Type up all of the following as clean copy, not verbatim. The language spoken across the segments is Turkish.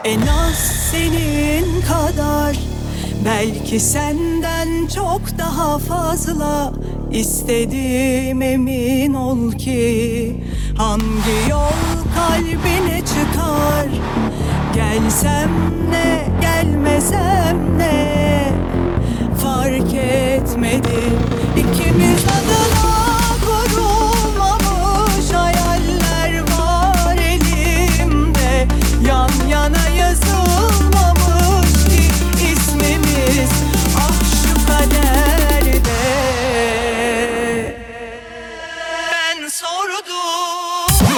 En az senin kadar, belki senden çok daha fazla istedim, emin ol ki. Hangi yol kalbine çıkar, gelsem ne gelmesem ne, fark etmedim. İkimiz adına kurulmamış hayaller var elimde. Yan yana yazılmamış ki ismimiz, ah şu kaderde. Ben sordum.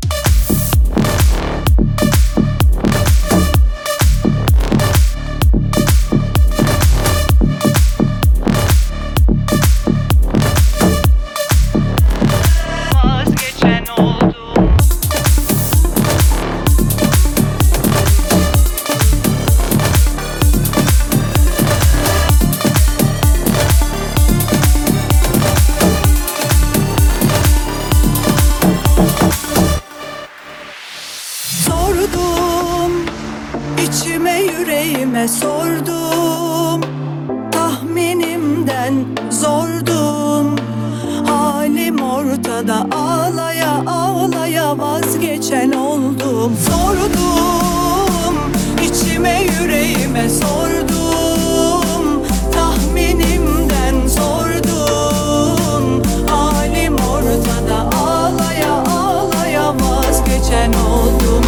Sordum, içime yüreğime sordum. Tahminimden zordum. Halim ortada, ağlaya ağlaya vazgeçen oldum. Sordum, içime yüreğime sordum. Tahminimden zordum. Halim ortada, ağlaya ağlaya vazgeçen oldum.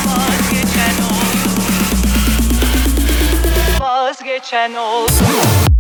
Vazgeçen oldu.